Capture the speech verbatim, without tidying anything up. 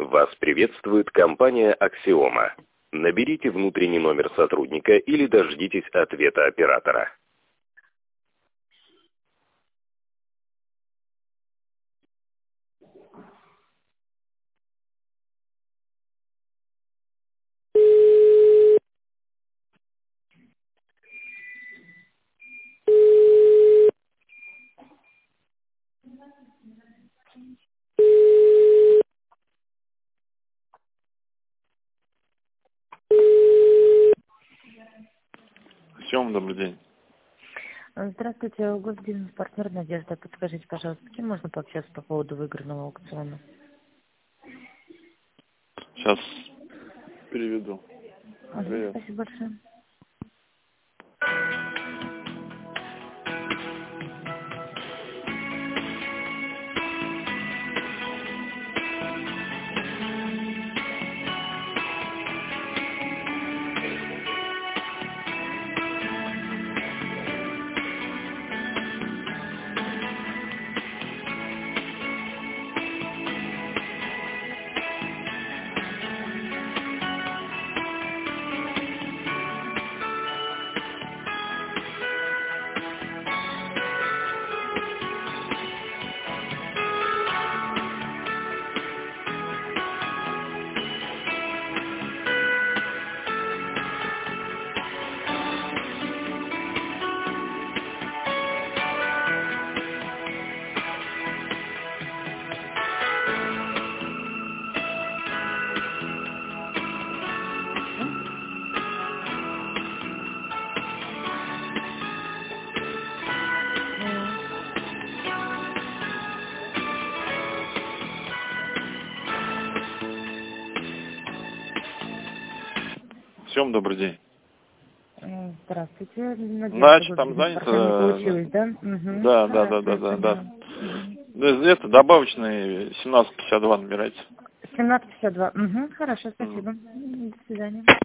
Вас приветствует компания «Аксиома». Наберите внутренний номер сотрудника или дождитесь ответа оператора. Аксиома, добрый день. Здравствуйте, госбизнес-партнер Надежда. Подскажите, пожалуйста, с кем можно пообщаться по поводу выигранного аукциона? Сейчас переведу. Ага, Привет. спасибо большое. Аксиома, добрый день. Здравствуйте, Надежда. Значит, там Госбизнес-партнер. занято. Не получилось, да? Угу. Да, да, да, да, да, да. Да, это добавочный семнадцать пятьдесят два набирайте. семнадцать пятьдесят два. Угу, хорошо, спасибо. До свидания.